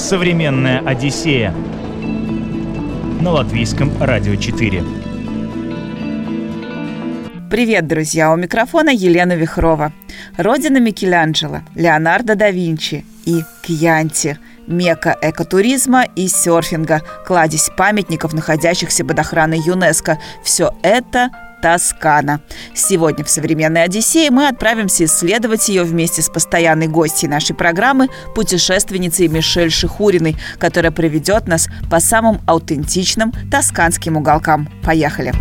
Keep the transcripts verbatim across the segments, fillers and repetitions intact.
Современная Одиссея на Латвийском радио четыре. Привет, друзья! У микрофона Елена Вихрова. Родина Микеланджело, Леонардо да Винчи и Кьянти, мекка экотуризма и серфинга, кладезь памятников, находящихся под охраной ЮНЕСКО. Все это Тоскана. Сегодня в «Современной Одиссее» мы отправимся исследовать ее вместе с постоянной гостьей нашей программы, путешественницей Мишель Шихуриной, которая проведет нас по самым аутентичным тосканским уголкам. Поехали!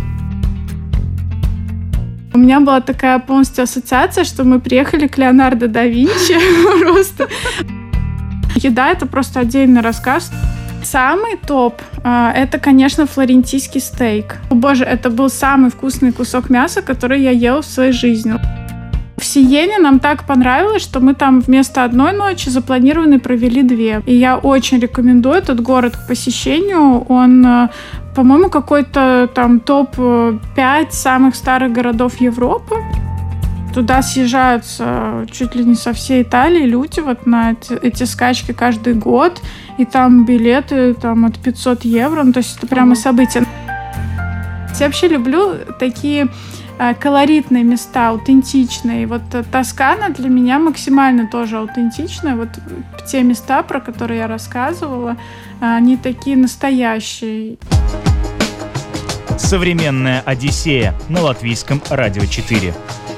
У меня была такая полностью ассоциация, что мы приехали к Леонардо да Винчи. Просто еда — это просто отдельный рассказ. Самый топ – это, конечно, флорентийский стейк. О боже, это был самый вкусный кусок мяса, который я ела в своей жизни. В Сиене нам так понравилось, что мы там вместо одной ночи запланированной провели две. И я очень рекомендую этот город к посещению. Он, по-моему, какой-то там топ пять самых старых городов Европы. Туда съезжаются чуть ли не со всей Италии люди вот на эти, эти скачки каждый год. И там билеты там, от пятьсот евро. Ну, то есть это прямо событие. Я вообще люблю такие э, колоритные места, аутентичные. Вот Тоскана для меня максимально тоже аутентичная. Вот те места, про которые я рассказывала, они такие настоящие. Современная Одиссея на Латвийском радио четыре.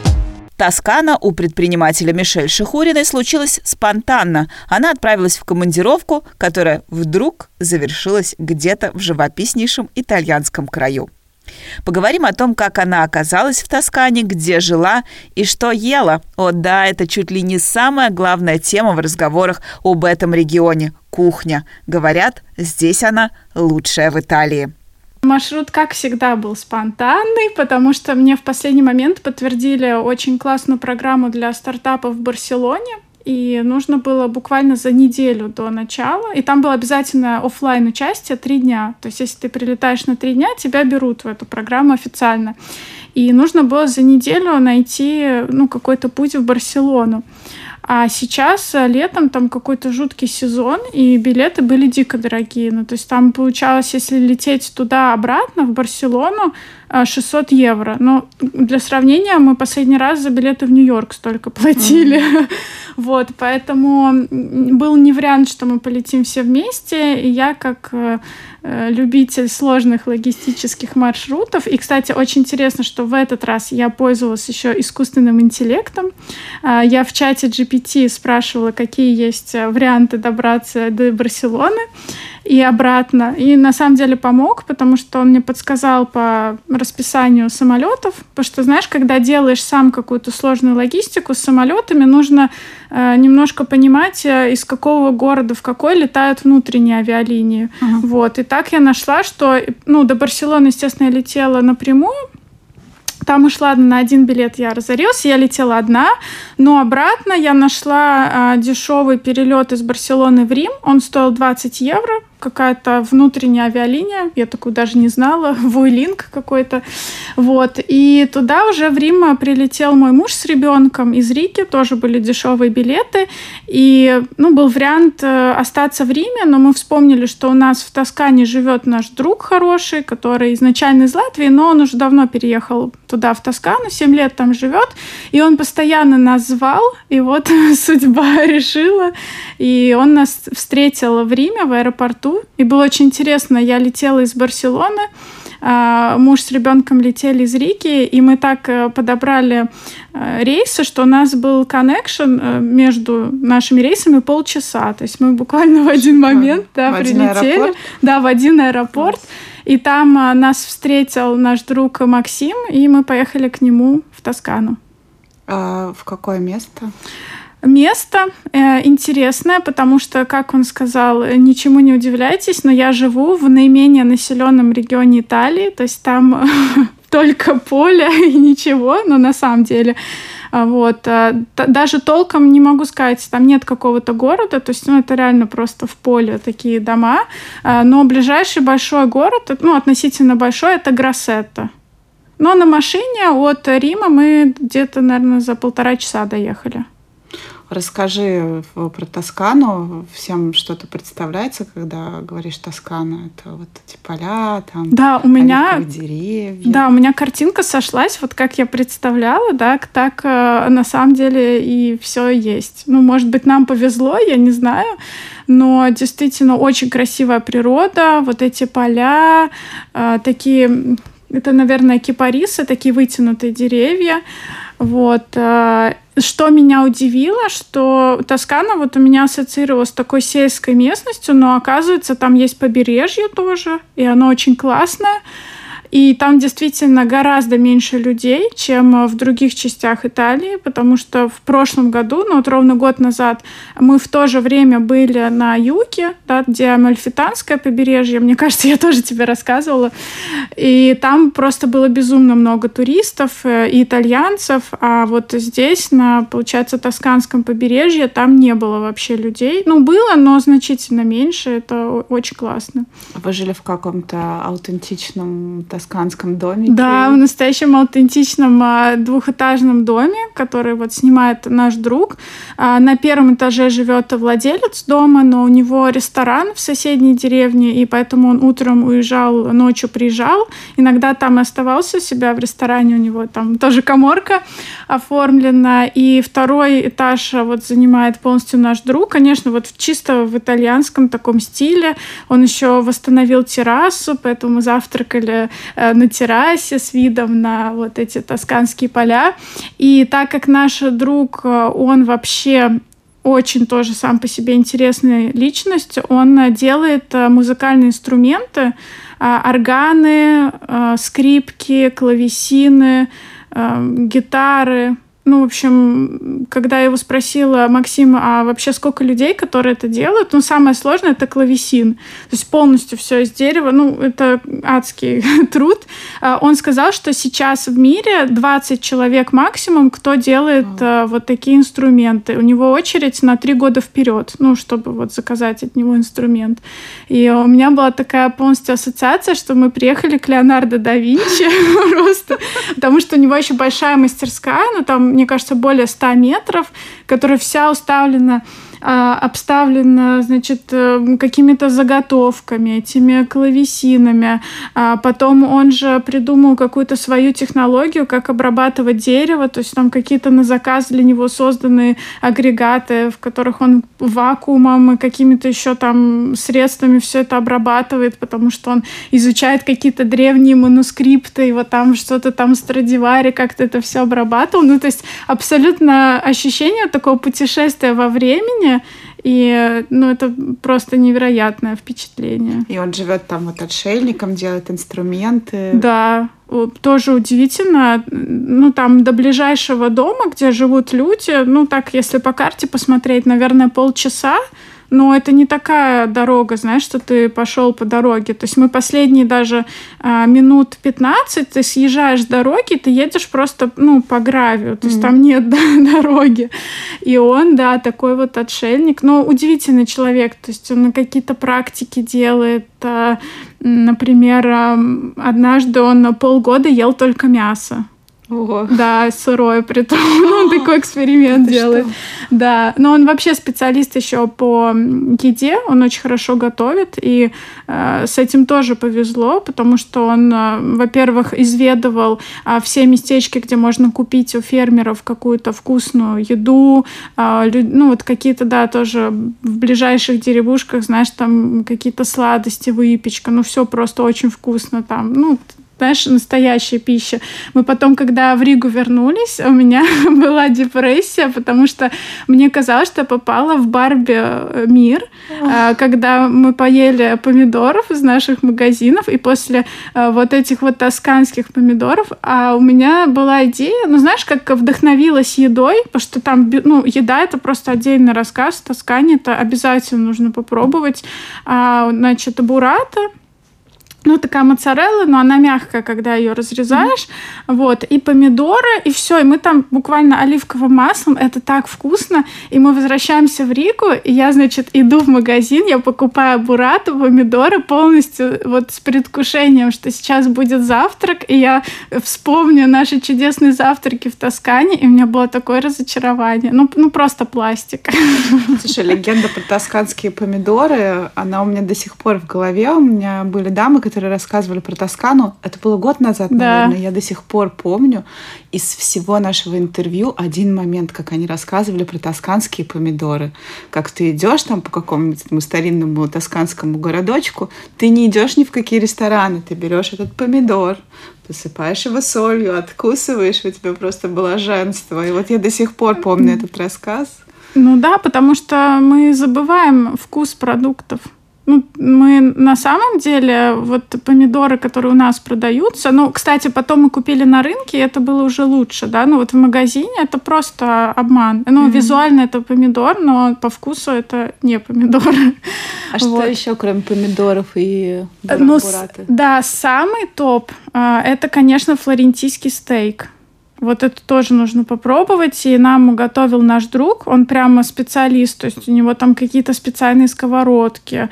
Тоскана у предпринимателя Мишель Шихуриной случилась спонтанно. Она отправилась в командировку, которая вдруг завершилась где-то в живописнейшем итальянском краю. Поговорим о том, как она оказалась в Тоскане, где жила и что ела. О да, это чуть ли не самая главная тема в разговорах об этом регионе – кухня. Говорят, здесь она лучшая в Италии. Маршрут, как всегда, был спонтанный, потому что мне в последний момент подтвердили очень классную программу для стартапов в Барселоне, и нужно было буквально за неделю до начала, и там было обязательно офлайн участие три дня, то есть если ты прилетаешь на три дня, тебя берут в эту программу официально, и нужно было за неделю найти ну, какой-то путь в Барселону. А сейчас летом там какой-то жуткий сезон, и билеты были дико дорогие. Ну, то есть там получалось, если лететь туда-обратно, в Барселону, шестьсот евро. Но для сравнения, мы последний раз за билеты в Нью-Йорк столько платили. Mm-hmm. Вот, поэтому был не вариант, что мы полетим все вместе. И я, как любитель сложных логистических маршрутов. И, кстати, очень интересно, что в этот раз я пользовалась еще искусственным интеллектом. Я в чате джи пи ти спрашивала, какие есть варианты добраться до Барселоны и обратно. И на самом деле помог, потому что он мне подсказал по расписанию самолетов. Потому что, знаешь, когда делаешь сам какую-то сложную логистику с самолетами, нужно э, немножко понимать, э, из какого города в какой летают внутренние авиалинии. Uh-huh. Вот. И так я нашла, что ну, до Барселоны, естественно, я летела напрямую. Там ушла на один билет, я разорилась, я летела одна, но обратно я нашла а, дешевый перелет из Барселоны в Рим, он стоил двадцать евро, какая-то внутренняя авиалиния, я такую даже не знала, Vueling какой-то, вот, и туда уже в Рим прилетел мой муж с ребенком из Риги, тоже были дешевые билеты, и, ну, был вариант остаться в Риме, но мы вспомнили, что у нас в Тоскане живет наш друг хороший, который изначально из Латвии, но он уже давно переехал туда, в Тоскану, семь лет там живет, и он постоянно нас звал, и вот судьба решила, и он нас встретил в Риме, в аэропорту, и было очень интересно, я летела из Барселоны, муж с ребенком летели из Риги, и мы так подобрали рейсы, что у нас был коннекшн между нашими рейсами полчаса, то есть мы буквально в один момент да, в прилетели, один да, в один аэропорт, и там нас встретил наш друг Максим, и мы поехали к нему в Тоскану. А в какое место? Место э, интересное, потому что, как он сказал, ничему не удивляйтесь, но я живу в наименее населенном регионе Италии, то есть там только поле и ничего, но на самом деле вот, даже толком не могу сказать, там нет какого-то города, то есть ну, это реально просто в поле такие дома, но ближайший большой город, ну относительно большой, это Гроссетто. Но на машине от Рима мы где-то, наверное, за полтора часа доехали. Расскажи про Тоскану. Всем что-то представляется, когда говоришь Тоскана? Это вот эти поля, там, да, у меня, деревья. Да, у меня картинка сошлась, вот как я представляла, да, так э, на самом деле и все есть. Ну, может быть, нам повезло, я не знаю, но действительно очень красивая природа, вот эти поля, э, такие, это, наверное, кипарисы, такие вытянутые деревья. Вот. Что меня удивило, что Тоскана вот у меня ассоциировалась с такой сельской местностью, но оказывается, там есть побережье тоже, и оно очень классное. И там действительно гораздо меньше людей, чем в других частях Италии, потому что в прошлом году, ну вот ровно год назад, мы в то же время были на юге, да, где Амальфитанское побережье. Мне кажется, я тоже тебе рассказывала. И там просто было безумно много туристов и итальянцев. А вот здесь, на, получается, Тосканском побережье, там не было вообще людей. Ну, было, но значительно меньше. Это очень классно. Вы жили в каком-то аутентичном тосканском домике? Да, в настоящем аутентичном а, двухэтажном доме, который вот снимает наш друг. А, на первом этаже живет владелец дома, но у него ресторан в соседней деревне, и поэтому он утром уезжал, ночью приезжал. Иногда там оставался у себя в ресторане, у него там тоже каморка оформлена. И второй этаж вот занимает полностью наш друг. Конечно, вот чисто в итальянском таком стиле. Он еще восстановил террасу, поэтому мы завтракали на террасе с видом на вот эти тосканские поля. И так как наш друг, он вообще очень тоже сам по себе интересная личность, он делает музыкальные инструменты, органы, скрипки, клавесины, гитары. Ну, в общем, когда я его спросила: Максим, а вообще сколько людей, которые это делают? Ну, самое сложное — это клавесин. То есть полностью все из дерева. Ну, это адский труд. Он сказал, что сейчас в мире двадцать человек максимум, кто делает mm. вот такие инструменты. У него очередь на три года вперед, ну, чтобы вот заказать от него инструмент. И у меня была такая полностью ассоциация, что мы приехали к Леонардо да Винчи просто, потому что у него еще большая мастерская, ну, там, мне кажется, более ста метров, которая вся уставлена, обставлена, значит, какими-то заготовками, этими клавесинами. Потом он же придумал какую-то свою технологию, как обрабатывать дерево, то есть там какие-то на заказ для него созданы агрегаты, в которых он вакуумом и какими-то еще там средствами все это обрабатывает, потому что он изучает какие-то древние манускрипты, и вот там что-то там Страдивари как-то это все обрабатывал. Ну, то есть абсолютно ощущение такого путешествия во времени. И, ну, это просто невероятное впечатление. И он живет там вот отшельником, делает инструменты. Да, тоже удивительно. Ну, там до ближайшего дома, где живут люди, ну, так, если по карте посмотреть, наверное, полчаса. Но это не такая дорога, знаешь, что ты пошел по дороге. То есть мы последние даже а, минут пятнадцать, ты съезжаешь с дороги, ты едешь просто, ну, по гравию. То есть mm-hmm. там нет да, дороги. И он, да, такой вот отшельник. Но удивительный человек. То есть он какие-то практики делает. А, например, а, однажды он полгода ел только мясо. Ого. Да, сырое, притом. Он такой эксперимент делает. Да, но он вообще специалист еще по еде, он очень хорошо готовит, и э, с этим тоже повезло, потому что он, э, во-первых, изведывал э, все местечки, где можно купить у фермеров какую-то вкусную еду, э, лю- ну вот какие-то, да, тоже в ближайших деревушках, знаешь, там какие-то сладости, выпечка, ну все просто очень вкусно там, ну, знаешь, настоящая пища. Мы потом, когда в Ригу вернулись, у меня была депрессия, потому что мне казалось, что я попала в Барби мир, когда мы поели помидоров из наших магазинов, и после вот этих вот тосканских помидоров, а у меня была идея, ну, знаешь, как вдохновилась едой, потому что там, ну, еда — это просто отдельный рассказ, в Тоскане это обязательно нужно попробовать. А, значит, буррата, ну, такая моцарелла, но она мягкая, когда ее разрезаешь, mm-hmm. вот, и помидоры, и все, и мы там буквально оливковым маслом, это так вкусно, и мы возвращаемся в Ригу, и я, значит, иду в магазин, я покупаю буррату, помидоры полностью вот с предвкушением, что сейчас будет завтрак, и я вспомню наши чудесные завтраки в Тоскане, и у меня было такое разочарование, ну, ну просто пластик. Слушай, легенда про тосканские помидоры, она у меня до сих пор в голове, у меня были дамы, которые которые рассказывали про Тоскану. Это было год назад, да. наверное. Я до сих пор помню из всего нашего интервью один момент, как они рассказывали про тосканские помидоры. Как ты идешь там по какому-нибудь старинному тосканскому городочку, ты не идешь ни в какие рестораны, ты берешь этот помидор, посыпаешь его солью, откусываешь, у тебя просто блаженство. И вот я до сих пор помню этот рассказ. Ну да, потому что мы забываем вкус продуктов. Ну, мы на самом деле, вот помидоры, которые у нас продаются, ну, кстати, потом мы купили на рынке, и это было уже лучше, да, ну, вот в магазине это просто обман. Ну, mm-hmm. визуально это помидор, но по вкусу это не помидор. А вот. Что еще, кроме помидоров и бура- ну, бураты? Да, самый топ, это, конечно, флорентийский стейк. Вот это тоже нужно попробовать. И нам готовил наш друг. Он прямо специалист. То есть у него там какие-то специальные сковородки.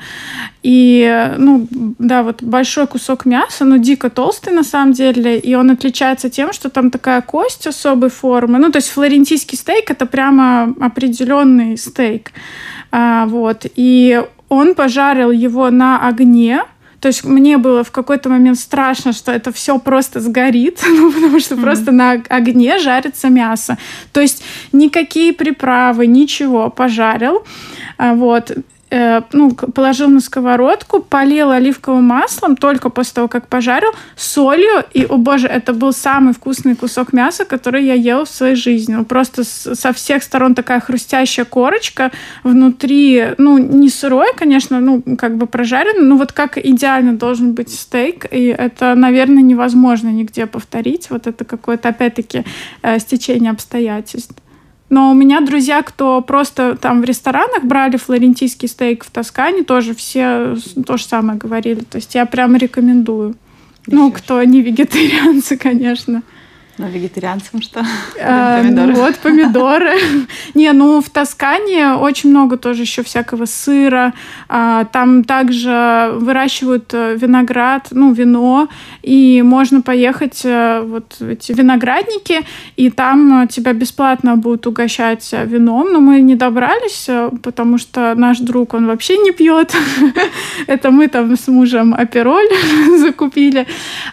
И, ну, да, вот большой кусок мяса, но дико толстый на самом деле. И он отличается тем, что там такая кость особой формы. Ну, то есть флорентийский стейк — это прямо определенный стейк. А, вот. И он пожарил его на огне. То есть мне было в какой-то момент страшно, что это все просто сгорит, ну, потому что mm-hmm. просто на огне жарится мясо. То есть никакие приправы, ничего, пожарил. Вот. Ну, положил на сковородку, полил оливковым маслом только после того, как пожарил, солью. И, о боже, это был самый вкусный кусок мяса, который я ела в своей жизни. Ну, просто со всех сторон такая хрустящая корочка. Внутри, ну, не сырой, конечно, ну, как бы прожаренный, но вот как идеально должен быть стейк. И это, наверное, невозможно нигде повторить. Вот это какое-то, опять-таки, стечение обстоятельств. Но у меня друзья, кто просто там в ресторанах брали флорентийский стейк в Тоскане, тоже все то же самое говорили. То есть я прям рекомендую. Еще ну, кто не вегетарианцы, конечно. Ну, вегетарианцам что? А, помидоры. Ну, вот, помидоры. Не, ну, в Тоскане очень много тоже еще всякого сыра. А, там также выращивают виноград, ну, вино. И можно поехать вот в эти виноградники, и там тебя бесплатно будут угощать вином. Но мы не добрались, потому что наш друг, он вообще не пьет. Это мы там с мужем апероль закупили.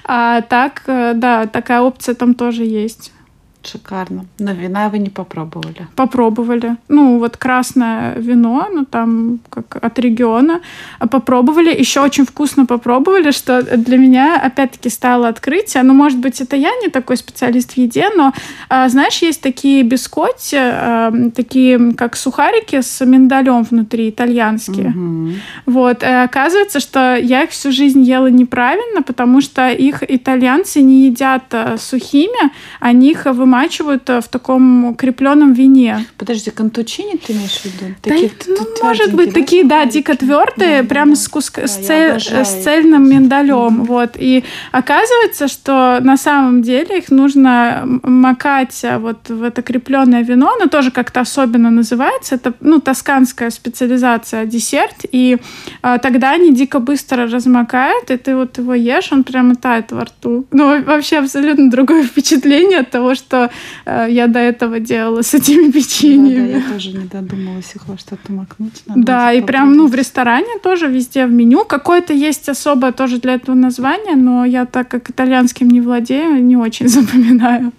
А так, да, такая опция там тоже тоже есть. Шикарно. Но вина вы не попробовали? Попробовали. Ну, вот красное вино, ну, там, как от региона. Попробовали. Еще очень вкусно попробовали, что для меня, опять-таки, стало открытие. Ну, может быть, это я не такой специалист в еде, но, знаешь, есть такие бискотти, такие, как сухарики с миндалем внутри, итальянские. Угу. Вот. И оказывается, что я их всю жизнь ела неправильно, потому что их итальянцы не едят сухими, они их вымачивают вымачивают в таком крепленном вине. Подожди, кантучини ты имеешь в виду? Да, такие, ну, может быть, такие, да, дико твердые, да, прям да, с, куска, да, с, цель, с цельным миндалем. Mm-hmm. Вот. И оказывается, что на самом деле их нужно макать вот в это крепленное вино. Оно тоже как-то особенно называется. Это, ну, тосканская специализация, десерт. И а, тогда они дико быстро размокают, и ты вот его ешь, он прямо тает во рту. Ну, вообще абсолютно другое впечатление от того, что я до этого делала с этими печеньями. Да, да, я тоже не додумалась их во что-то макнуть. Надо да, и прям, ну, в ресторане тоже везде в меню. Какое-то есть особое тоже для этого название, но я, так как итальянским не владею, не очень запоминаю.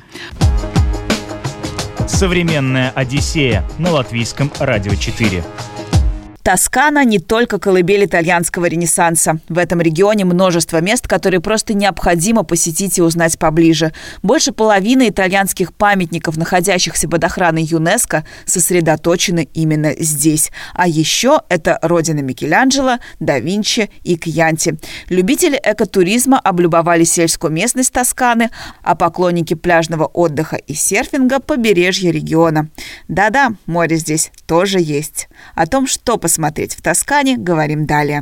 Современная Одиссея на Латвийском радио четыре. Тоскана не только колыбель итальянского ренессанса. В этом регионе множество мест, которые просто необходимо посетить и узнать поближе. Больше половины итальянских памятников, находящихся под охраной ЮНЕСКО, сосредоточены именно здесь. А еще это родина Микеланджело, да Винчи и Кьянти. Любители экотуризма облюбовали сельскую местность Тосканы, а поклонники пляжного отдыха и серфинга – побережье региона. Да-да, море здесь тоже есть. О том, что посмотреть в Тоскане, говорим далее.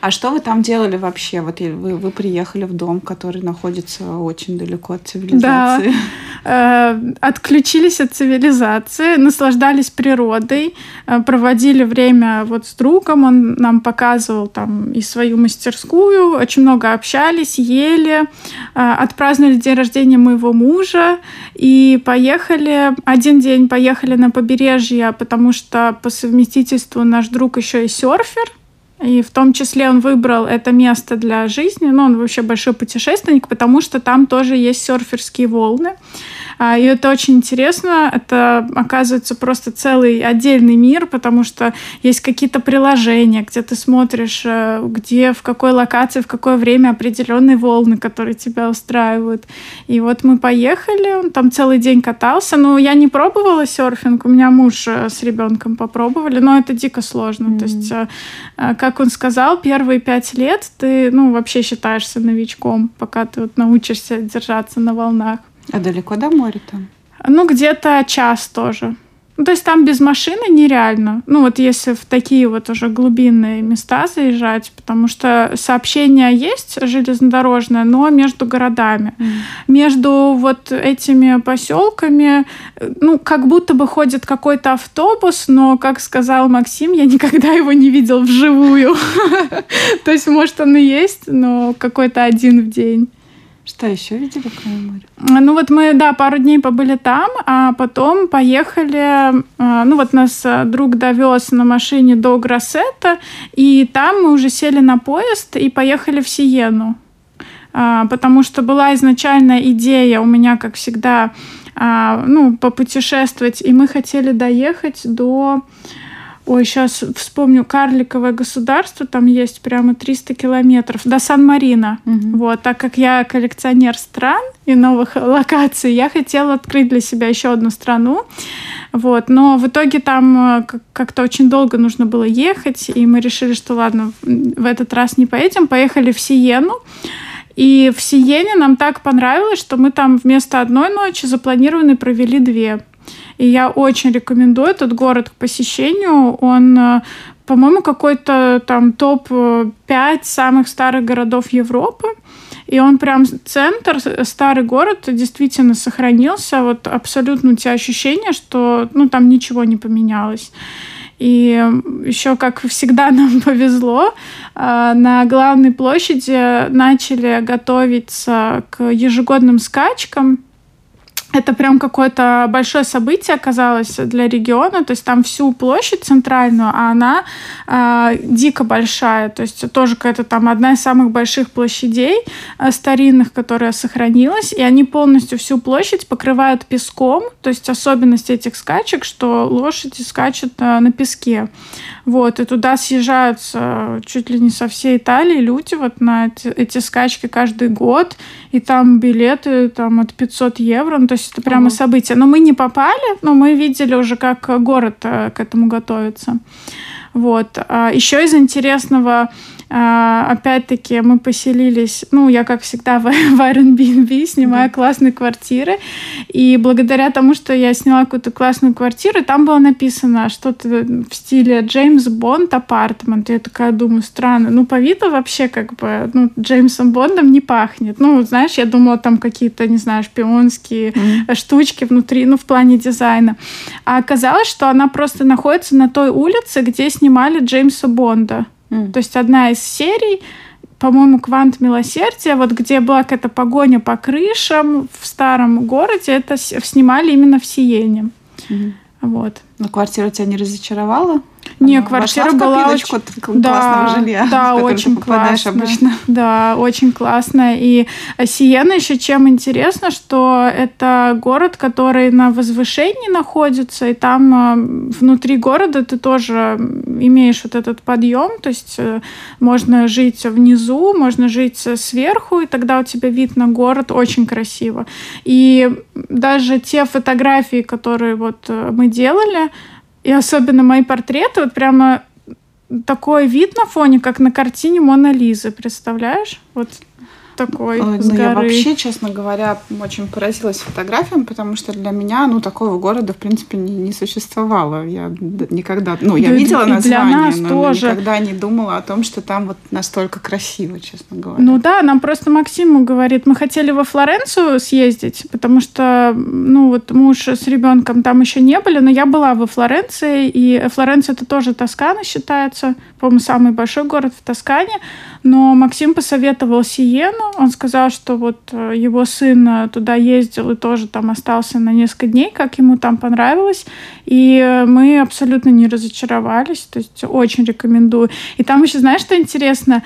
А что вы там делали вообще? Вот вы, вы приехали в дом, который находится очень далеко от цивилизации. Да. Отключились от цивилизации, наслаждались природой, проводили время вот с другом, он нам показывал там и свою мастерскую, очень много общались, ели, отпраздновали день рождения моего мужа и поехали, один день поехали на побережье, потому что по совместительству наш друг еще и серфер, и в том числе он выбрал это место для жизни, но он вообще большой путешественник, потому что там тоже есть серферские волны. И это очень интересно. Это, оказывается, просто целый отдельный мир, потому что есть какие-то приложения, где ты смотришь, где, в какой локации, в какое время определенные волны, которые тебя устраивают. И вот мы поехали, он там целый день катался. Ну, я не пробовала серфинг, у меня муж с ребенком попробовали, но это дико сложно. Mm-hmm. То есть, как он сказал, первые пять лет ты, ну, вообще считаешься новичком, пока ты вот научишься держаться на волнах. А далеко до моря там? Ну, где-то час тоже. Ну, то есть там без машины нереально. Ну, вот если в такие вот уже глубинные места заезжать, потому что сообщение есть железнодорожное, но между городами. Mm. Между вот этими поселками, ну, как будто бы ходит какой-то автобус, но, как сказал Максим, я никогда его не видел вживую. То есть, может, он и есть, но какой-то один в день. Что еще видели, кроме моря? Ну вот мы, да, пару дней побыли там, а потом поехали, ну вот нас друг довез на машине до Гроссетта, и там мы уже сели на поезд и поехали в Сиену, потому что была изначальная идея у меня, как всегда, ну, попутешествовать, и мы хотели доехать до... Ой, сейчас вспомню, Карликовое государство, там есть прямо триста километров, до Сан-Марино. Угу. Вот, так как я коллекционер стран и новых локаций, я хотела открыть для себя еще одну страну. Вот, но в итоге там как-то очень долго нужно было ехать, и мы решили, что ладно, в этот раз не поедем, поехали в Сиену. И в Сиене нам так понравилось, что мы там вместо одной ночи запланированной провели две. И я очень рекомендую этот город к посещению. Он, по-моему, какой-то там топ пять самых старых городов Европы. И он прям центр, старый город, действительно сохранился. Вот абсолютно у тебя ощущение, что ну, там ничего не поменялось. И еще, как всегда, нам повезло. На главной площади начали готовиться к ежегодным скачкам. Это прям какое-то большое событие оказалось для региона, то есть там всю площадь центральную, а она э, дико большая, то есть тоже какая-то там одна из самых больших площадей э, старинных, которая сохранилась, и они полностью всю площадь покрывают песком, то есть особенность этих скачек, что лошади скачут э, на песке. Вот, и туда съезжаются чуть ли не со всей Италии люди вот на эти, эти скачки каждый год, и там билеты там, от пятьсот евро, ну, то есть это прямо uh-huh. событие. Но мы не попали, но мы видели уже, как город к этому готовится. Вот. Еще из интересного, опять-таки, мы поселились, ну, я, как всегда, в Airbnb, снимаю mm-hmm. классные квартиры, и благодаря тому, что я сняла какую-то классную квартиру, там было написано что-то в стиле «Джеймс Бонд апартмент». Я такая думаю, странно, ну, по виду вообще, как бы, ну, Джеймсом Бондом не пахнет. Ну, знаешь, я думала, там какие-то, не знаю, шпионские mm-hmm. штучки внутри, ну, в плане дизайна. А оказалось, что она просто находится на той улице, где снимали Джеймса Бонда. То есть одна из серий, по-моему, «Квант милосердия», вот где была какая-то погоня по крышам в старом городе, это снимали именно в Сиене. Mm-hmm. Вот. Но квартира тебя не разочаровала? Не, Она квартира была очень... классного да, жилья, да, в которое очень ты попадаешь классно. обычно. Да, очень классно. И Сиена еще чем интересно, что это город, который на возвышении находится, и там внутри города ты тоже имеешь вот этот подъем, то есть можно жить внизу, можно жить сверху, и тогда у тебя вид на город очень красиво. И даже те фотографии, которые вот мы делали, и особенно мои портреты, вот прямо такой вид на фоне, как на картине Мона Лизы, представляешь? Вот. такой ну, с горы. Я вообще, честно говоря, очень поразилась фотографиям, потому что для меня, ну, такого города, в принципе, не, не существовало. Я никогда, ну, я да, видела название, но тоже. никогда не думала о том, что там вот настолько красиво, честно говоря. Ну да, нам просто Максим говорит, мы хотели во Флоренцию съездить, потому что, ну, вот муж с ребенком там еще не были, но я была во Флоренции, и Флоренция это тоже Тоскана считается, по-моему, самый большой город в Тоскане, но Максим посоветовал Сиену. Он сказал, что вот его сын туда ездил и тоже там остался на несколько дней, как ему там понравилось. И мы абсолютно не разочаровались. То есть очень рекомендую. И там еще, знаешь, что интересно?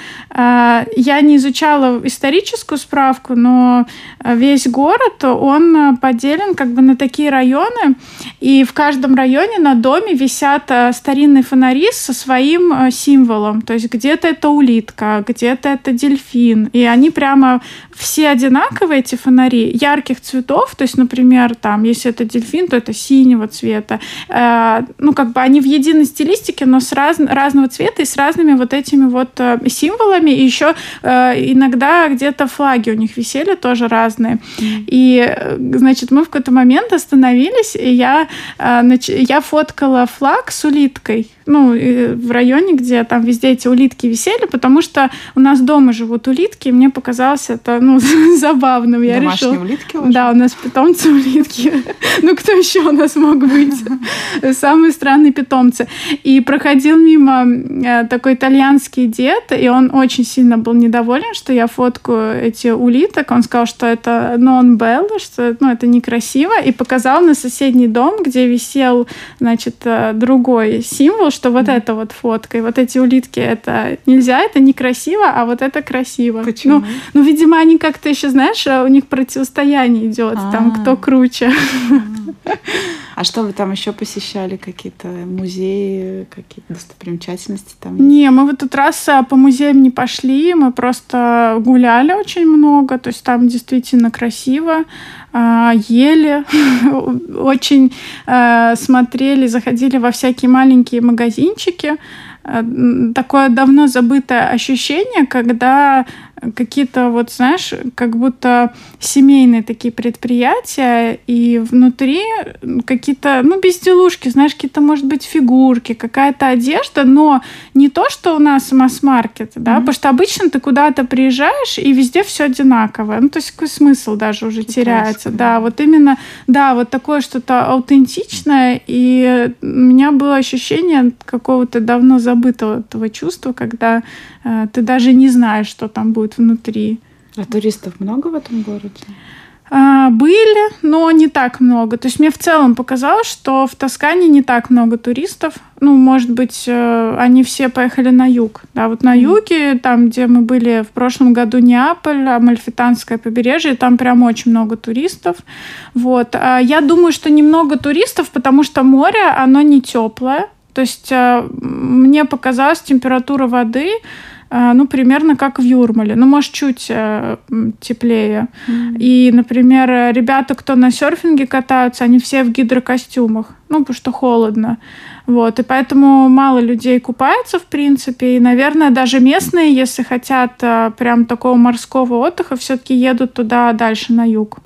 Я не изучала историческую справку, но весь город, он поделен как бы на такие районы. И в каждом районе на доме висят старинные фонари со своим символом. То есть где-то это улитка, где-то это дельфин. И они прямо все одинаковые, эти фонари, ярких цветов. То есть, например, там, если это дельфин, то это синего цвета. Э, ну, как бы они в единой стилистике, но с раз, разного цвета и с разными вот этими вот э, символами. И еще э, иногда где-то флаги у них висели тоже разные. Mm. И, значит, мы в какой-то момент остановились, и я, э, нач... я фоткала флаг с улиткой. Ну, в районе, где там везде эти улитки висели, потому что у нас дома живут улитки, и мне показалось это, ну, забавным. Я Домашние решила... улитки уже? Да, у нас питомцы улитки. Ну, кто еще у нас мог быть? Самые странные питомцы. И проходил мимо такой итальянский дед, и он очень сильно был недоволен, что я фоткаю эти улиток. Он сказал, что это non bello, что, ну, это некрасиво, и показал на соседний дом, где висел, значит, другой символ, что вот это вот фотка, и вот эти улитки, это нельзя, это некрасиво, а вот это красиво. Почему? Ну, ну видимо, они как-то еще, знаешь, у них противостояние идет, А-а-а. там кто круче. А что вы там еще посещали? Какие-то музеи, какие-то достопримечательности там? Не, мы в этот раз по музеям не пошли, мы просто гуляли очень много, то есть там действительно красиво, ели, очень смотрели, заходили во всякие маленькие магазинчики. Такое давно забытое ощущение, когда какие-то, вот знаешь, как будто семейные такие предприятия, и внутри какие-то, ну, безделушки, знаешь, какие-то, может быть, фигурки, какая-то одежда, но не то, что у нас масс-маркет, да, mm-hmm. потому что обычно ты куда-то приезжаешь, и везде все одинаковое. Ну, то есть какой смысл даже уже теряется. Да, да, вот именно, да, вот такое что-то аутентичное, и у меня было ощущение какого-то давно забытого этого чувства, когда э, ты даже не знаешь, что там будет внутри. А туристов много в этом городе? А, были, но не так много. То есть мне в целом показалось, что в Тоскане не так много туристов. Ну, может быть, они все поехали на юг. Да, вот на mm. юге, там, где мы были в прошлом году, Неаполь, Амальфитанское побережье, там прям очень много туристов. Вот. А я думаю, что немного туристов, потому что море, оно не теплое. То есть мне показалась температура воды, ну, примерно как в Юрмале. Ну, может, чуть э, теплее. Mm-hmm. И, например, ребята, кто на серфинге катаются, они все в гидрокостюмах. Ну, потому что холодно. Вот. И поэтому мало людей купается, в принципе. И, наверное, даже местные, если хотят э, прям такого морского отдыха, все-таки едут туда дальше, на юг.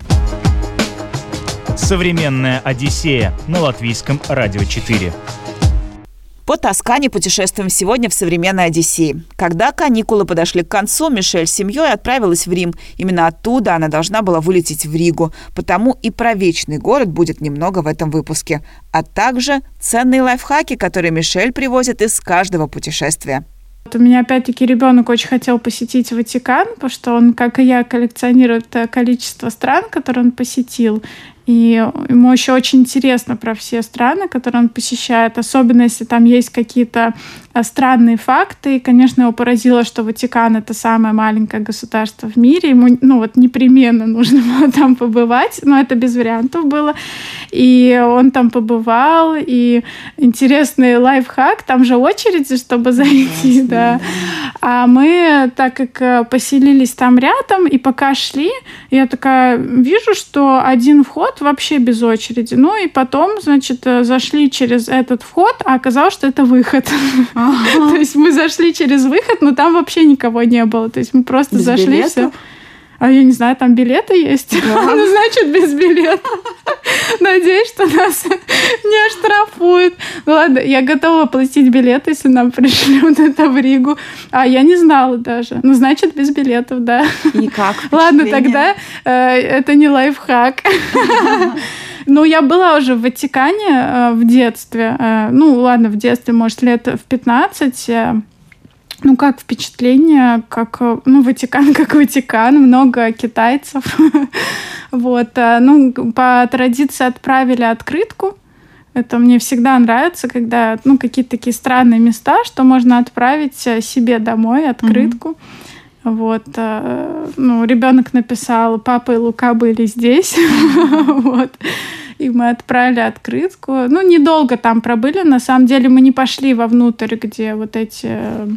Современная Одиссея на Латвийском радио четыре. По Тоскане путешествуем сегодня в современной Одиссее. Когда каникулы подошли к концу, Мишель с семьей отправилась в Рим. Именно оттуда она должна была вылететь в Ригу. Потому и про вечный город будет немного в этом выпуске. А также ценные лайфхаки, которые Мишель привозит из каждого путешествия. У меня, опять-таки, ребенок очень хотел посетить Ватикан, потому что он, как и я, коллекционирует количество стран, которые он посетил. И ему еще очень интересно про все страны, которые он посещает, особенно если там есть какие-то странные факты. И, конечно, его поразило, что Ватикан — это самое маленькое государство в мире. Ему, ну, вот непременно нужно было там побывать, но это без вариантов было. И он там побывал, и интересный лайфхак, там же очереди, чтобы зайти, да. А мы, так как поселились там рядом, и пока шли, я такая вижу, что один вход вообще без очереди. Ну и потом, значит, зашли через этот вход, а оказалось, что это выход. Ага. То есть мы зашли через выход, но там вообще никого не было. То есть мы просто без зашли, все. А я не знаю, там билеты есть? Да. Ну, значит, без билета. Надеюсь, что нас не оштрафуют. Ну ладно, я готова платить билет, если нам пришлют это в Ригу. А я не знала даже. Ну, значит, без билетов, да. И как? Ладно, тогда э, это не лайфхак. Ну, я была уже в Ватикане э, в детстве. Э, ну, ладно, в детстве, может, лет в пятнадцать. Э, ну, как впечатление, как... Ну, Ватикан как Ватикан, много китайцев. Вот. Э, ну, по традиции отправили открытку. Это мне всегда нравится, когда, ну, какие-то такие странные места, что можно отправить себе домой открытку. Mm-hmm. Вот. Ну, ребенок написал: папа и Лука были здесь. Вот. И мы отправили открытку. Ну, недолго там пробыли. На самом деле мы не пошли вовнутрь, где вот эти...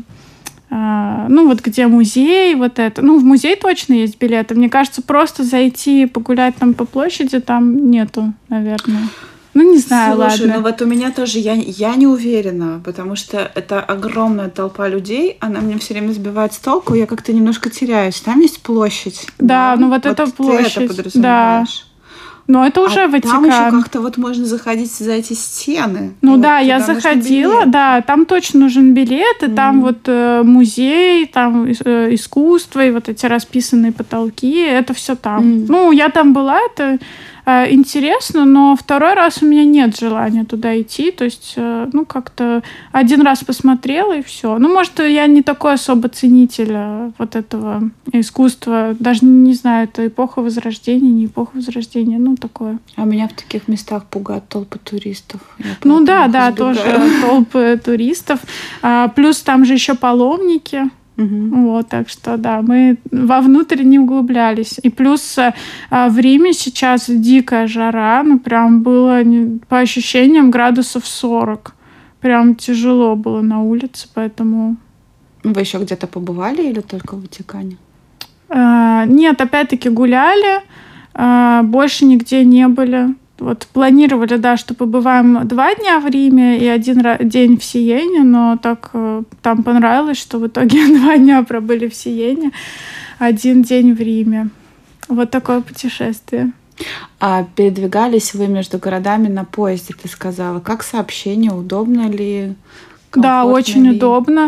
Ну, вот где музей, вот это. Ну, в музей точно есть билеты. Мне кажется, просто зайти погулять там по площади там нету, наверное. Ну, не знаю, Слушай, ладно. ну вот у меня тоже, я, я не уверена, потому что это огромная толпа людей, она меня все время сбивает с толку, я как-то немножко теряюсь. Там есть площадь. Да, да? Ну вот, вот это площадь. Ты это подразумеваешь. Да. Но это уже а Ватикан. Там еще как-то вот можно заходить за эти стены. Ну вот, да, я заходила, да, там точно нужен билет, и mm. там вот э, музей, там э, искусство, и вот эти расписанные потолки, это все там. Mm. Ну, я там была, это э, интересно, но второй раз у меня нет желания туда идти, то есть, э, ну, как-то один раз посмотрела, и все. Ну, может, я не такой особо ценитель э, вот этого искусства, даже не знаю, это эпоха Возрождения, не эпоха Возрождения, ну, такое. А меня в таких местах пугают толпы туристов. Ну да, да, избегаю. Тоже толпы туристов. А, плюс там же еще паломники. Угу. Вот, так что да, мы вовнутрь не углублялись. И плюс а, в Риме сейчас дикая жара, ну прям было по ощущениям градусов сорок. Прям тяжело было на улице, поэтому... Вы еще где-то побывали или только в Ватикане? А, нет, опять-таки гуляли. Больше нигде не были. Вот планировали, да, что побываем два дня в Риме и один день в Сиене, но так там понравилось, что в итоге два дня пробыли в Сиене, один день в Риме. Вот такое путешествие. А передвигались вы между городами на поезде, ты сказала. Как сообщение? Удобно ли? Да, очень ли? Удобно.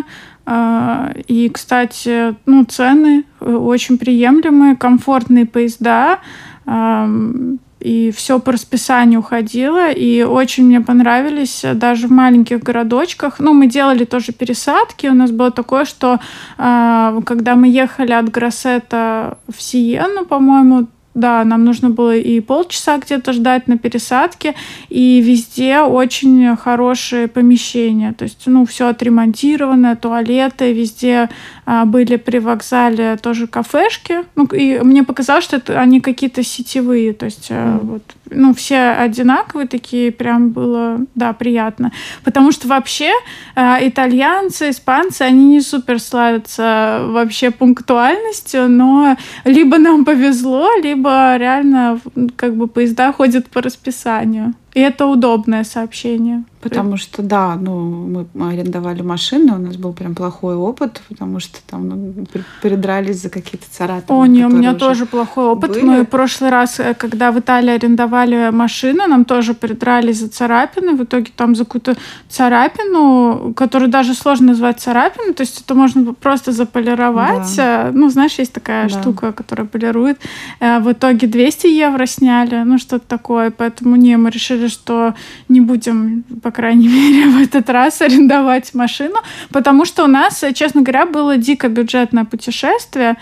И, кстати, ну, цены очень приемлемые, комфортные поезда. И все по расписанию ходило, и очень мне понравились даже в маленьких городочках. Ну, мы делали тоже пересадки. У нас было такое, что когда мы ехали от Гроссета в Сиену, по-моему, да, нам нужно было и полчаса где-то ждать на пересадке, и везде очень хорошие помещения. То есть, ну, все отремонтировано, туалеты, везде а, были при вокзале тоже кафешки. Ну, и мне показалось, что это, они какие-то сетевые. То есть, mm. а, вот, ну, все одинаковые такие, прям было, да, приятно. Потому что вообще а, итальянцы, испанцы, они не супер славятся вообще пунктуальностью, но либо нам повезло, либо реально как бы поезда ходят по расписанию. И это удобное сообщение. Потому что, да, ну, мы арендовали машину, у нас был прям плохой опыт, потому что там ну, передрались за какие-то царапины. О, нет, у меня тоже плохой опыт. Были. Мы в прошлый раз, когда в Италии арендовали машину, нам тоже передрались за царапины. В итоге там за какую-то царапину, которую даже сложно назвать царапиной, то есть это можно просто заполировать. Да. Ну, знаешь, есть такая да. штука, которая полирует. В итоге двести евро сняли, ну, что-то такое. Поэтому не, мы решили, что не будем, по крайней мере, в этот раз арендовать машину, потому что у нас, честно говоря, было дико бюджетное путешествие.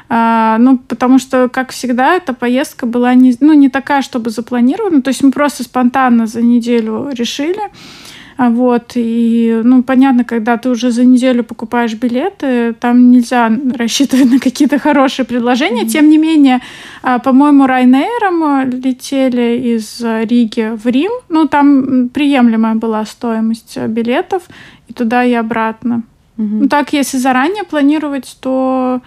А, ну, потому что, как всегда, эта поездка была не, ну, не такая, чтобы запланирована. То есть мы просто спонтанно за неделю решили. Вот, и, ну, понятно, когда ты уже за неделю покупаешь билеты, там нельзя рассчитывать на какие-то хорошие предложения. Mm-hmm. Тем не менее, по-моему, Ryanair'ом летели из Риги в Рим. Ну, там приемлемая была стоимость билетов и туда, и обратно. Mm-hmm. Ну, так, если заранее планировать, то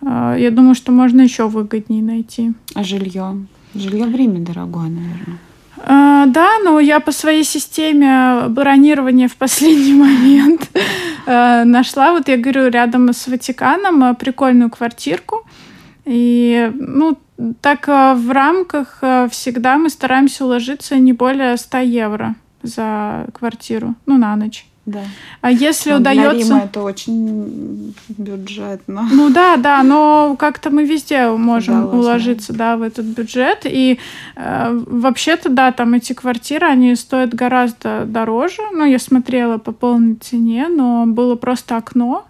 я думаю, что можно еще выгоднее найти. А жилье? Жилье в Риме дорогое, наверное. Uh, да, но я по своей системе бронирования в последний момент uh, нашла, вот я говорю, рядом с Ватиканом прикольную квартирку. И, ну, так в рамках всегда мы стараемся уложиться не более ста евро за квартиру, ну, на ночь. Да. А если но удается... Для Рима это очень бюджетно. Ну да, да, но как-то мы везде можем Удалось, уложиться, да. да, в этот бюджет. И э, вообще-то, да, там эти квартиры, они стоят гораздо дороже. Ну, я смотрела по полной цене, но было просто окно.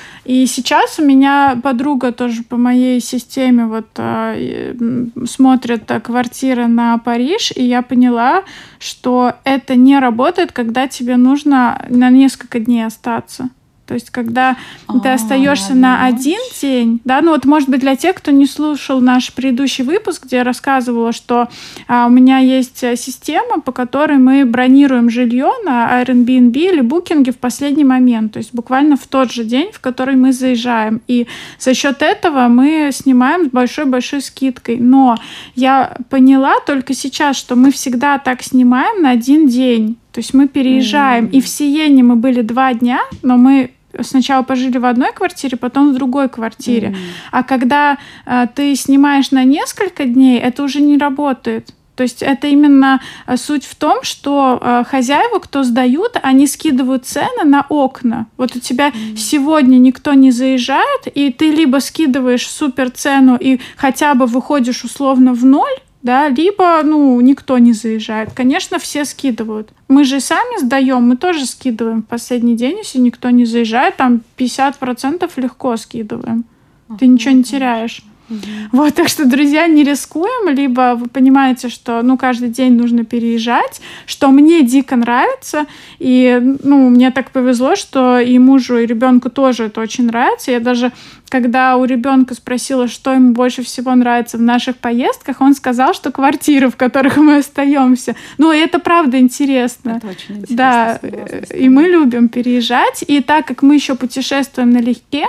И сейчас у меня подруга тоже по моей системе вот э, смотрит э, квартиры на Париж, и я поняла, что это не работает, когда тебе нужно на несколько дней остаться. То есть, когда а, ты остаешься на один день, да, ну вот, может быть, для тех, кто не слушал наш предыдущий выпуск, где я рассказывала, что а, у меня есть система, по которой мы бронируем жилье на Airbnb или букинге в последний момент, то есть буквально в тот же день, в который мы заезжаем. И за счет этого мы снимаем с большой-большой скидкой. Но я поняла только сейчас, что мы всегда так снимаем на один день. То есть мы переезжаем. Mm-hmm. И в Сиене мы были два дня, но мы сначала пожили в одной квартире, потом в другой квартире. Mm-hmm. А когда э, ты снимаешь на несколько дней, это уже не работает. То есть это именно суть в том, что э, хозяева, кто сдают, они скидывают цены на окна. Вот у тебя mm-hmm. сегодня никто не заезжает, и ты либо скидываешь супер цену и хотя бы выходишь условно в ноль, да, либо, ну, никто не заезжает. Конечно, все скидывают. Мы же сами сдаем, мы тоже скидываем в последний день, если никто не заезжает, там пятьдесят процентов легко скидываем. Ты ничего не теряешь. Угу. Вот, так что, друзья, не рискуем, либо вы понимаете, что, ну, каждый день нужно переезжать, что мне дико нравится, и, ну, мне так повезло, что и мужу, и ребенку тоже это очень нравится. Я даже, когда у ребенка спросила, что ему больше всего нравится в наших поездках, он сказал, что квартиры, в которых мы остаемся. Ну, и это правда интересно. Это очень интересно. Да, и мы любим переезжать, и так как мы еще путешествуем налегке,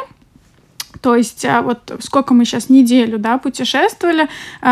то есть вот сколько мы сейчас неделю, да, путешествовали,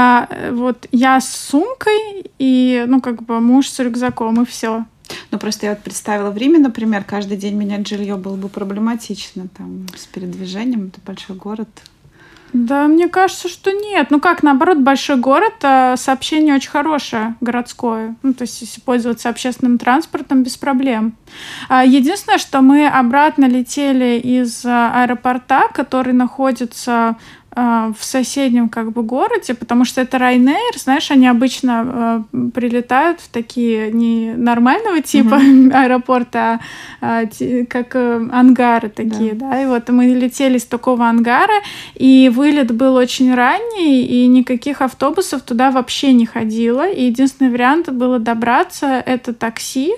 вот я с сумкой и, ну, как бы муж с рюкзаком, и все. Ну, просто я вот представила в Риме, например, каждый день менять жилье было бы проблематично, там, с передвижением, это большой город. Да, мне кажется, что нет. Ну как, наоборот, большой город, сообщение очень хорошее, городское. Ну, то есть, если пользоваться общественным транспортом, без проблем. Единственное, что мы обратно летели из аэропорта, который находится в соседнем как бы городе, потому что это Ryanair, знаешь, они обычно э, прилетают в такие не нормального типа mm-hmm. аэропорта, а т- как э, ангары такие, да. да, и вот мы летели с такого ангара, и вылет был очень ранний, и никаких автобусов туда вообще не ходило, и единственный вариант было добраться, это такси,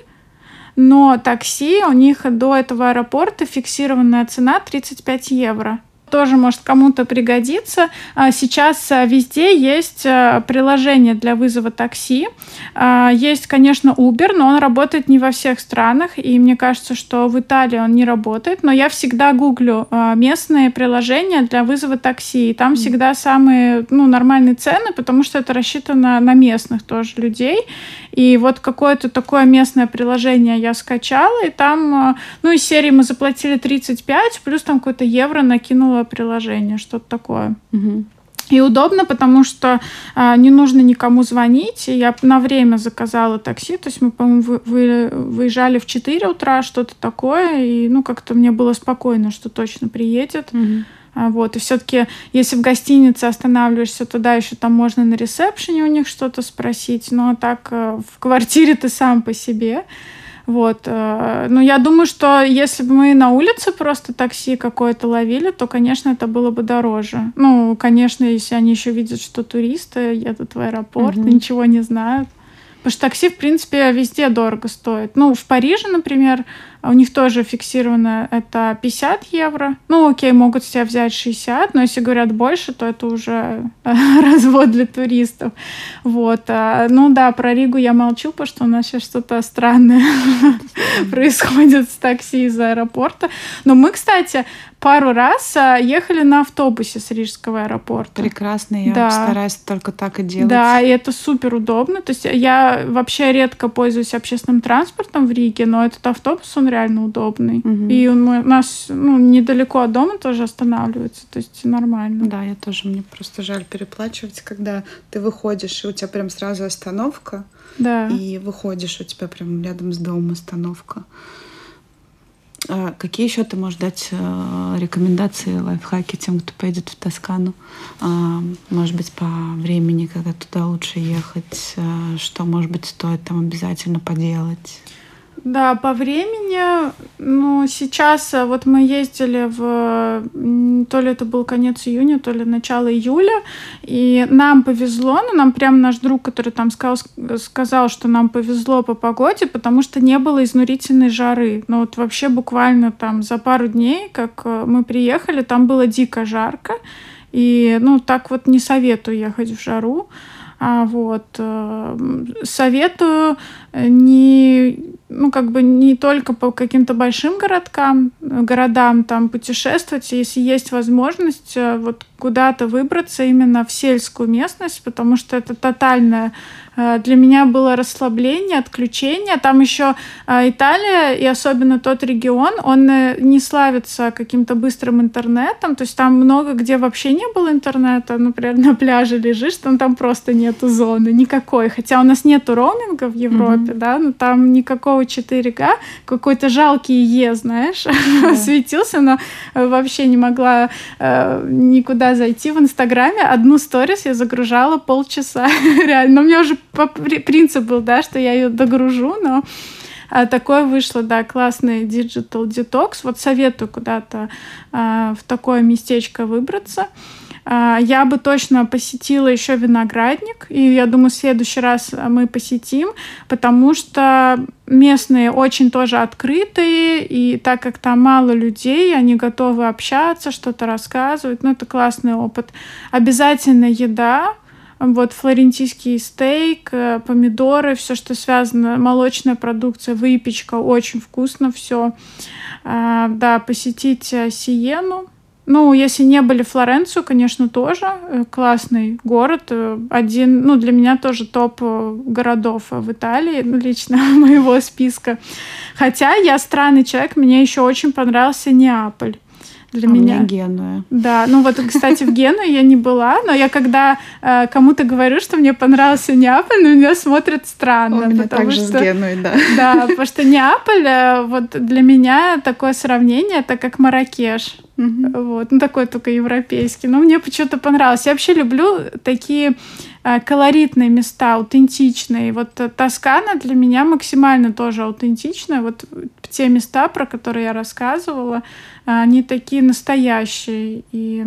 но такси у них до этого аэропорта фиксированная цена тридцать пять евро. Тоже может кому-то пригодиться. Сейчас везде есть приложение для вызова такси. Есть, конечно, Uber, но он работает не во всех странах, и мне кажется, что в Италии он не работает, но я всегда гуглю местные приложения для вызова такси, и там mm. всегда самые, ну, нормальные цены, потому что это рассчитано на местных тоже людей. И вот какое-то такое местное приложение я скачала, и там, ну, из серии мы заплатили тридцать пять, плюс там какое-то евро накинула приложение, что-то такое. Угу. И удобно, потому что а, не нужно никому звонить. Я на время заказала такси, то есть мы, по-моему, вы, вы, выезжали в четыре утра, что-то такое, и, ну, как-то мне было спокойно, что точно приедет. Угу. А, вот, и все-таки, если в гостинице останавливаешься, туда еще там можно на ресепшене у них что-то спросить, но так в квартире ты сам по себе. Вот. Но я думаю, что если бы мы на улице просто такси какое-то ловили, то, конечно, это было бы дороже. Ну, конечно, если они еще видят, что туристы едут в аэропорт, mm-hmm. ничего не знают. Потому что такси, в принципе, везде дорого стоит. Ну, в Париже, например, у них тоже фиксировано это пятьдесят евро. Ну, окей, могут с тебя взять шестьдесят, но если говорят больше, то это уже развод для туристов. Вот. Ну да, про Ригу я молчу, потому что у нас сейчас что-то странное происходит с такси из аэропорта. Но мы, кстати, пару раз ехали на автобусе с Рижского аэропорта. Прекрасно, я да. стараюсь только так и делать. Да, и это супер удобно. То есть я я вообще редко пользуюсь общественным транспортом в Риге, но этот автобус, он реально удобный. Угу. И он, у нас ну, недалеко от дома тоже останавливается, то есть нормально. Да, я тоже, мне просто жаль переплачивать, когда ты выходишь, и у тебя прям сразу остановка, да. И выходишь, у тебя прям рядом с домом остановка. А какие еще ты можешь дать рекомендации, лайфхаки тем, кто поедет в Тоскану? Может быть, по времени, когда туда лучше ехать? Что, может быть, стоит там обязательно поделать? Да, по времени, ну, сейчас вот мы ездили в, то ли это был конец июня, то ли начало июля, и нам повезло, ну, нам прям наш друг, который там сказал, сказал, что нам повезло по погоде, потому что не было изнурительной жары. Ну, вот вообще буквально там за пару дней, как мы приехали, там было дико жарко, и, ну, так вот не советую ехать в жару. А вот советую не, ну, как бы не только по каким-то большим городкам, городам там путешествовать, если есть возможность вот куда-то выбраться именно в сельскую местность, потому что это тотальное для меня было расслабление, отключение. Там еще Италия, и особенно тот регион, он не славится каким-то быстрым интернетом, то есть там много где вообще не было интернета, например, на пляже лежишь, там, там просто нету зоны никакой, хотя у нас нету роуминга в Европе, mm-hmm. да, но там никакого четыре га, какой-то жалкий Е, знаешь, yeah. светился, но вообще не могла э, никуда зайти в Инстаграме. Одну сторис я загружала полчаса, реально, у меня уже принцип был, да, что я ее догружу, но а, такое вышло, да, классный digital detox. Вот советую куда-то а, в такое местечко выбраться. А, я бы точно посетила еще виноградник, и я думаю, в следующий раз мы посетим, потому что местные очень тоже открытые, и так как там мало людей, они готовы общаться, что-то рассказывать, ну, это классный опыт. Обязательно еда. Вот флорентийский стейк, помидоры, все, что связано, молочная продукция, выпечка, очень вкусно все. А, да, посетить Сиену. Ну, если не были Флоренцию, конечно, тоже классный город. Один, ну, для меня тоже топ городов в Италии, ну, лично моего списка. Хотя я странный человек, мне еще очень понравился Неаполь. Для а меня. Мне Генуя. Да, ну вот, кстати, в Генуе я не была, но я когда э, кому-то говорю, что мне понравился Неаполь, на меня смотрят странно. У меня также что, с Генуей, да. Да, потому что Неаполь, э, вот для меня такое сравнение, это как Марракеш. Mm-hmm. Вот, ну такой только европейский. Но мне почему-то понравилось. Я вообще люблю такие э, колоритные места, аутентичные. Вот э, Тоскана для меня максимально тоже аутентичная. Вот те места, про которые я рассказывала, они такие настоящие. И,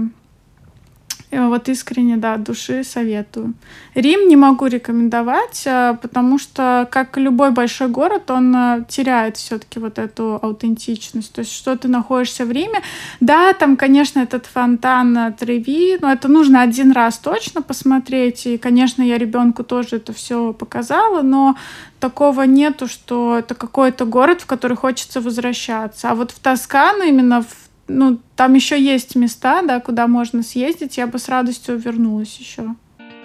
и вот искренне, да, от души советую. Рим не могу рекомендовать, потому что, как любой большой город, он теряет все-таки вот эту аутентичность. То есть, что ты находишься в Риме, да, там, конечно, этот фонтан Треви, но это нужно один раз точно посмотреть. И, конечно, я ребенку тоже это все показала, но такого нету, что это какой-то город, в который хочется возвращаться. А вот в Тоскану именно, в, ну, там еще есть места, да, куда можно съездить, я бы с радостью вернулась еще.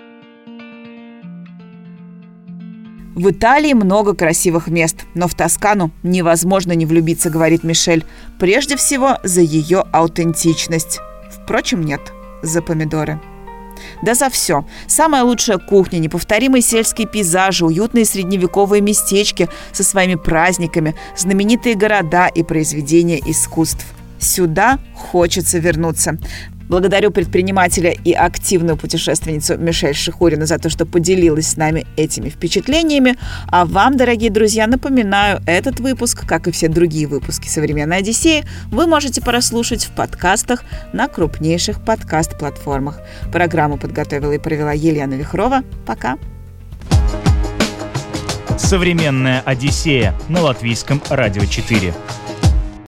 В Италии много красивых мест, но в Тоскану невозможно не влюбиться, говорит Мишель. Прежде всего, за ее аутентичность. Впрочем, нет, за помидоры. Да за все. Самая лучшая кухня, неповторимые сельские пейзажи, уютные средневековые местечки со своими праздниками, знаменитые города и произведения искусств. Сюда хочется вернуться. Благодарю предпринимателя и активную путешественницу Мишель Шихурину за то, что поделилась с нами этими впечатлениями. А вам, дорогие друзья, напоминаю, этот выпуск, как и все другие выпуски «Современной Одиссеи», вы можете прослушать в подкастах на крупнейших подкаст-платформах. Программу подготовила и провела Елена Вихрова. Пока! «Современная Одиссея» на Латвийском радио четыре.